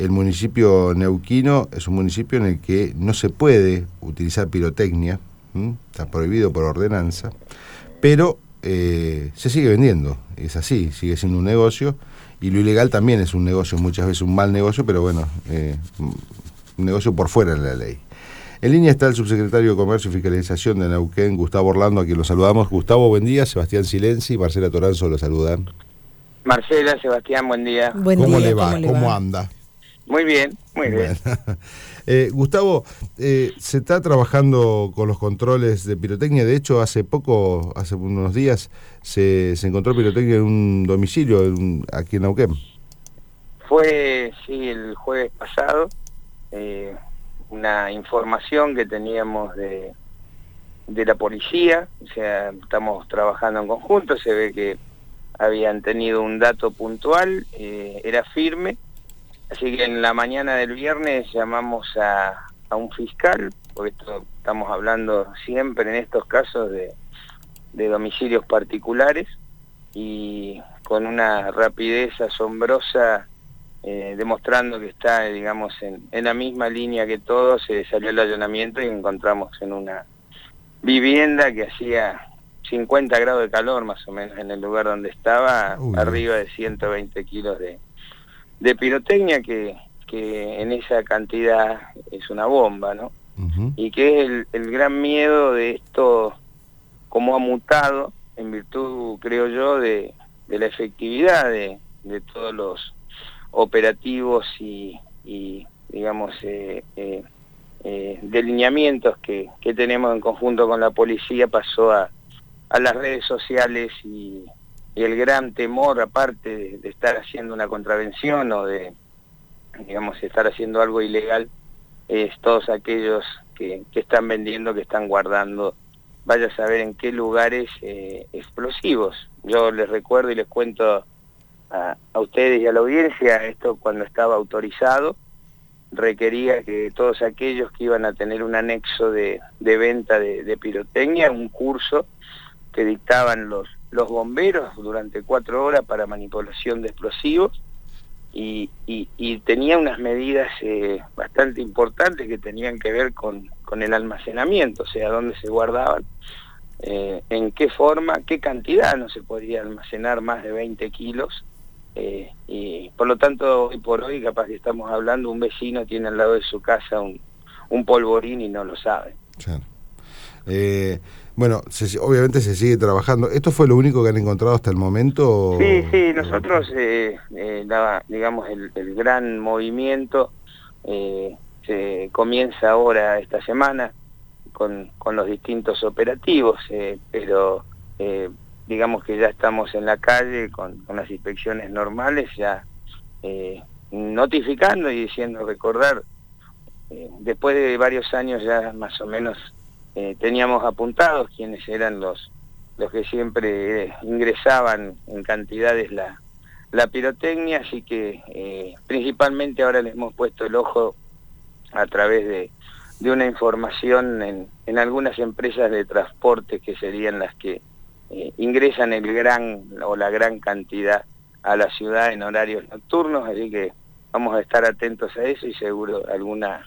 el municipio neuquino es un municipio en el que no se puede utilizar pirotecnia, está prohibido por ordenanza, pero se sigue vendiendo, es así, sigue siendo un negocio, y lo ilegal también es un negocio, muchas veces un mal negocio, pero bueno, un negocio por fuera de la ley. En línea está el subsecretario de Comercio y Fiscalización de Neuquén, Gustavo Orlando, a quien lo saludamos. Gustavo, buen día. Sebastián Silenzi y Marcela Toranzo lo saludan. Marcela, Sebastián, buen día. ¿Cómo le va? ¿Cómo anda? Muy bien, muy bien. Gustavo, se está trabajando con los controles de pirotecnia. De hecho, hace unos días, se encontró pirotecnia en un domicilio aquí en Neuquén. Fue, sí, el jueves pasado, una información que teníamos de la policía, o sea, estamos trabajando en conjunto, se ve que habían tenido un dato puntual, era firme, así que en la mañana del viernes llamamos a un fiscal, porque estamos hablando siempre en estos casos de domicilios particulares, y con una rapidez asombrosa, demostrando que está, digamos, en la misma línea que todos, se salió el allanamiento y encontramos en una vivienda que hacía 50 grados de calor más o menos en el lugar donde estaba, arriba de 120 kilos de pirotecnia, que en esa cantidad es una bomba, ¿no? Y que es el gran miedo de esto, como ha mutado, en virtud, creo yo, de la efectividad de todos los operativos y digamos, delineamientos que tenemos en conjunto con la policía. Pasó a las redes sociales y el gran temor, aparte de estar haciendo una contravención o de, digamos, estar haciendo algo ilegal, es todos aquellos que están vendiendo, que están guardando, vaya a saber en qué lugares, explosivos. Yo les recuerdo y les cuento a ustedes y a la audiencia, esto cuando estaba autorizado, requería que todos aquellos que iban a tener un anexo de venta de pirotecnia, un curso que dictaban los bomberos durante 4 horas para manipulación de explosivos, y tenía unas medidas bastante importantes que tenían que ver con el almacenamiento, o sea, dónde se guardaban, en qué forma, qué cantidad, no se podía almacenar más de 20 kilos, y por lo tanto, hoy por hoy, capaz que estamos hablando, un vecino tiene al lado de su casa un polvorín y no lo sabe. Claro. Bueno, obviamente se sigue trabajando. ¿Esto fue lo único que han encontrado hasta el momento? Sí, nosotros, digamos, el gran movimiento se comienza ahora esta semana con los distintos operativos, pero digamos que ya estamos en la calle con las inspecciones normales, ya notificando y diciendo, recordar, después de varios años ya más o menos teníamos apuntados quiénes eran los que siempre ingresaban en cantidades la pirotecnia, así que principalmente ahora les hemos puesto el ojo a través de una información en algunas empresas de transporte, que serían las que ingresan la gran cantidad a la ciudad en horarios nocturnos, así que vamos a estar atentos a eso y seguro alguna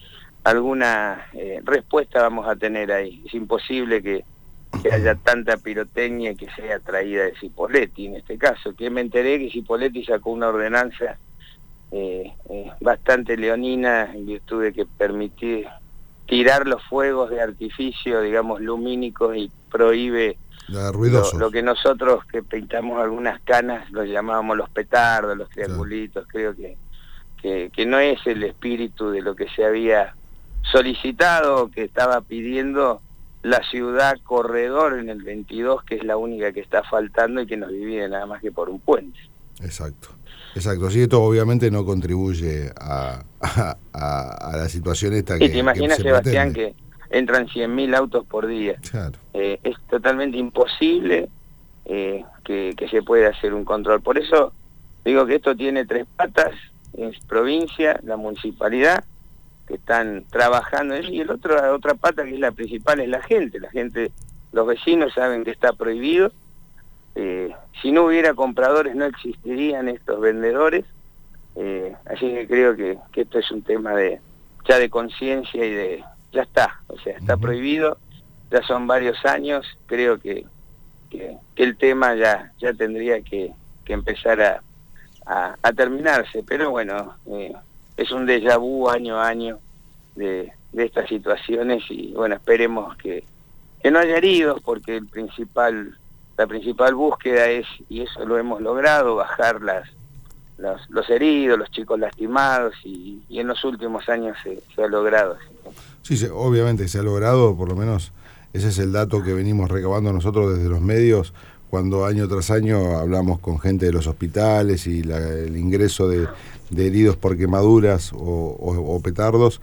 respuesta vamos a tener ahí. Es imposible que haya tanta pirotecnia que sea traída de Cipolletti, en este caso, que me enteré que Cipolletti sacó una ordenanza bastante leonina, en virtud de que permitía tirar los fuegos de artificio, digamos, lumínicos, y prohíbe lo que nosotros, que pintamos algunas canas, los llamábamos los petardos, los triangulitos. Claro. Creo que no es el espíritu de lo que se había solicitado, que estaba pidiendo la ciudad corredor en el 22, que es la única que está faltando y que nos divide nada más que por un puente. Exacto. Sí, esto obviamente no contribuye a la situación esta que... ¿Te imaginas, Sebastián, pretende? Que entran 100.000 autos por día? Claro. Es totalmente imposible que se pueda hacer un control. Por eso digo que esto tiene 3 patas: es provincia, la municipalidad, que están trabajando, y la otra pata, que es la principal, es la gente. Los vecinos saben que está prohibido. Si no hubiera compradores no existirían estos vendedores, Así que creo que esto es un tema ya de conciencia y ya está, o sea, está prohibido, ya son varios años, creo que el tema ya tendría que empezar a terminarse, pero bueno, es un déjà vu año a año de estas situaciones y bueno, esperemos que no haya heridos, porque la principal búsqueda es, y eso lo hemos logrado, bajar los heridos, los chicos lastimados, y en los últimos años se ha logrado. Sí, obviamente se ha logrado, por lo menos ese es el dato que venimos recabando nosotros desde los medios, cuando año tras año hablamos con gente de los hospitales y el ingreso de heridos por quemaduras o petardos,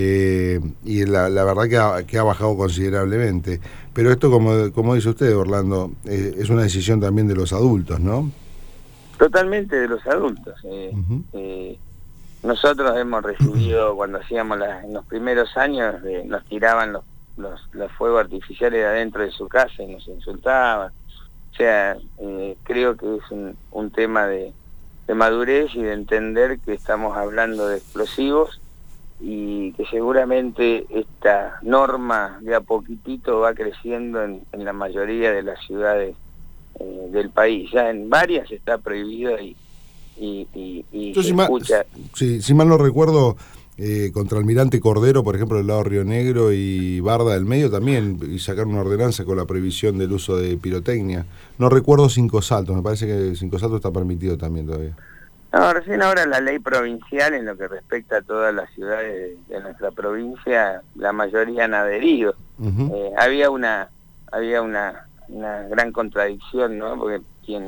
y la verdad que ha bajado considerablemente. Pero esto, como dice usted, Orlando, es una decisión también de los adultos, ¿no? Totalmente de los adultos. Nosotros hemos recibido, cuando hacíamos en los primeros años, nos tiraban los fuegos artificiales de adentro de su casa y nos insultaban. O sea, creo que es un tema de madurez y de entender que estamos hablando de explosivos y que seguramente esta norma de a poquitito va creciendo en la mayoría de las ciudades del país. Ya en varias está prohibido y se escucha. Si mal no recuerdo, contra Almirante Cordero, por ejemplo, del lado Río Negro y Barda del Medio también, y sacaron una ordenanza con la prohibición del uso de pirotecnia. No recuerdo Cinco Saltos, me parece que Cinco Saltos está permitido también todavía. No, recién ahora la ley provincial, en lo que respecta a todas las ciudades de nuestra provincia, la mayoría han adherido. Había una gran contradicción, ¿no? Porque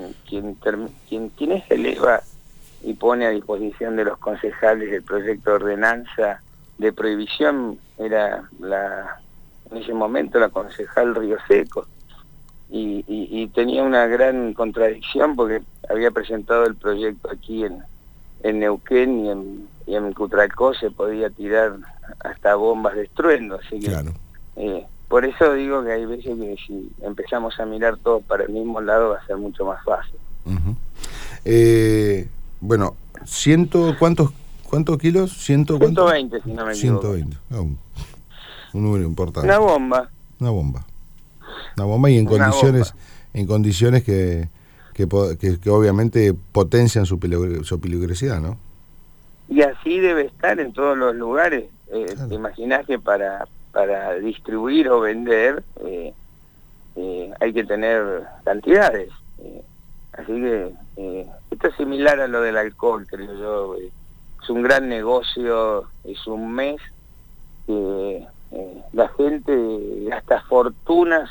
quien eleva y pone a disposición de los concejales el proyecto de ordenanza de prohibición era en ese momento la concejal Río Seco, y tenía una gran contradicción porque había presentado el proyecto aquí en Neuquén, y en Cutralcó se podía tirar hasta bombas de estruendo, así que claro. Por eso digo que hay veces que si empezamos a mirar todo para el mismo lado va a ser mucho más fácil. Bueno, ¿cuántos kilos? 120, si no me equivoco. 120, un número importante. Una bomba y en condiciones que obviamente potencian su peligrosidad, ¿no? Y así debe estar en todos los lugares. Claro. ¿Te imaginas que para distribuir o vender hay que tener cantidades? Así que esto es similar a lo del alcohol, creo yo. Es un gran negocio, es un mes que la gente gasta fortunas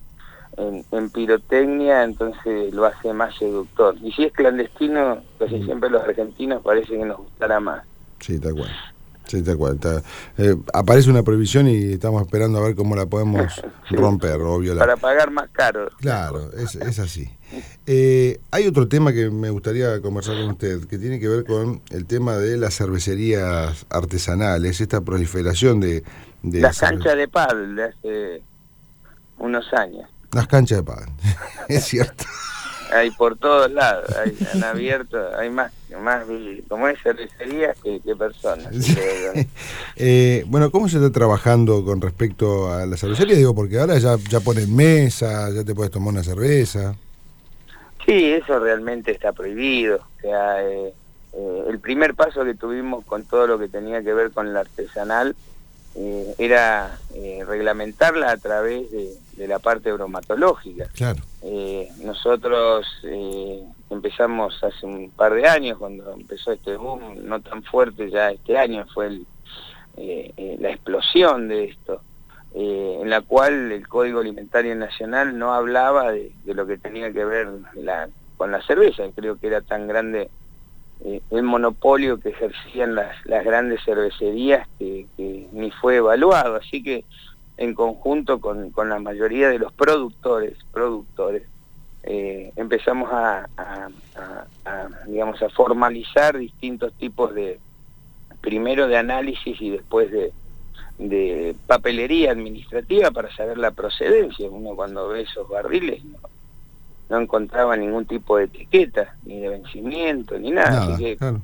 en pirotecnia, entonces lo hace más seductor. Y si es clandestino, casi siempre los argentinos parece que nos gustará más. Sí, tal cual. Sí, tal cual. Aparece una prohibición y estamos esperando a ver cómo la podemos romper o violar. Para pagar más caro. Claro, es así. Hay otro tema que me gustaría conversar con usted, que tiene que ver con el tema de las cervecerías artesanales, esta proliferación de las canchas de pádel de hace unos años. Las canchas de pádel, es cierto. Hay por todos lados, han abierto, hay más como es cervecerías que personas. Bueno, ¿cómo se está trabajando con respecto a la cervecería? Digo, porque ahora ya ponen mesa, ya te puedes tomar una cerveza. Sí, eso realmente está prohibido. O sea, el primer paso que tuvimos con todo lo que tenía que ver con la artesanal era reglamentarla a través de la parte bromatológica. Claro. Nosotros empezamos hace un par de años, cuando empezó este boom, no tan fuerte, ya este año fue la explosión de esto, en la cual el Código Alimentario Nacional no hablaba de lo que tenía que ver con la cerveza. Creo que era tan grande el monopolio que ejercían las grandes cervecerías que ni fue evaluado. Así que en conjunto con la mayoría de los productores empezamos a formalizar distintos tipos primero de análisis y después de papelería administrativa para saber la procedencia. Uno cuando ve esos barriles no encontraba ningún tipo de etiqueta, ni de vencimiento, ni nada. Así que claro,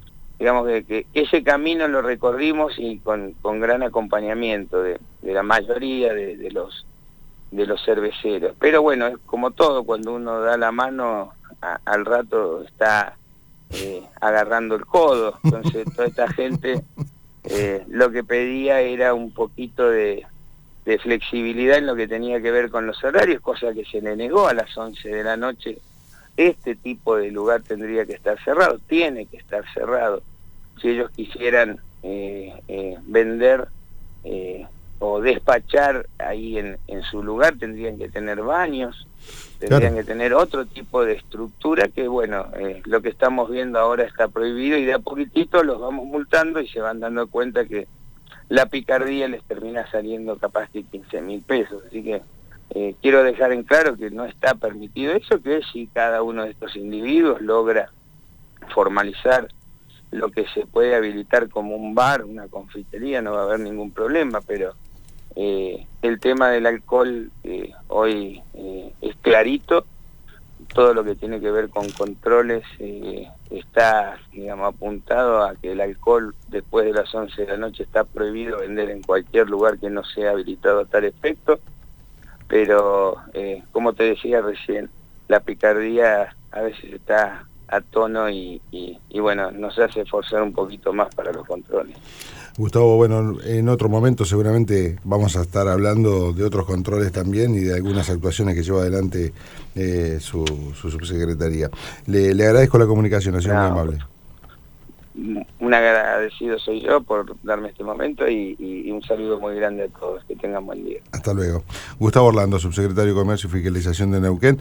digamos que ese camino lo recorrimos y con gran acompañamiento de la mayoría de los cerveceros. Pero bueno, es como todo, cuando uno da la mano, al rato está agarrando el codo. Entonces toda esta gente lo que pedía era un poquito de flexibilidad en lo que tenía que ver con los horarios, cosa que se le negó. A las 11 de la noche este tipo de lugar tendría que estar cerrado, tiene que estar cerrado. Si ellos quisieran vender o despachar ahí en su lugar, tendrían que tener baños, tendrían que tener otro tipo de estructura que, bueno, lo que estamos viendo ahora está prohibido, y de a poquitito los vamos multando y se van dando cuenta que la picardía les termina saliendo capaz de 15.000 pesos. Así que quiero dejar en claro que no está permitido eso, que si cada uno de estos individuos logra formalizar lo que se puede habilitar como un bar, una confitería, no va a haber ningún problema, pero el tema del alcohol hoy es clarito. Todo lo que tiene que ver con controles está, digamos, apuntado a que el alcohol después de las 11 de la noche está prohibido vender en cualquier lugar que no sea habilitado a tal efecto. Pero, como te decía recién, la picardía a veces está a tono y bueno, nos hace esforzar un poquito más para los controles. Gustavo, bueno, en otro momento seguramente vamos a estar hablando de otros controles también y de algunas actuaciones que lleva adelante su subsecretaría. Le agradezco la comunicación, ha sido muy amable. Un agradecido soy yo por darme este momento y un saludo muy grande a todos. Que tengan buen día. Hasta luego. Gustavo Orlando, subsecretario de Comercio y Fiscalización de Neuquén.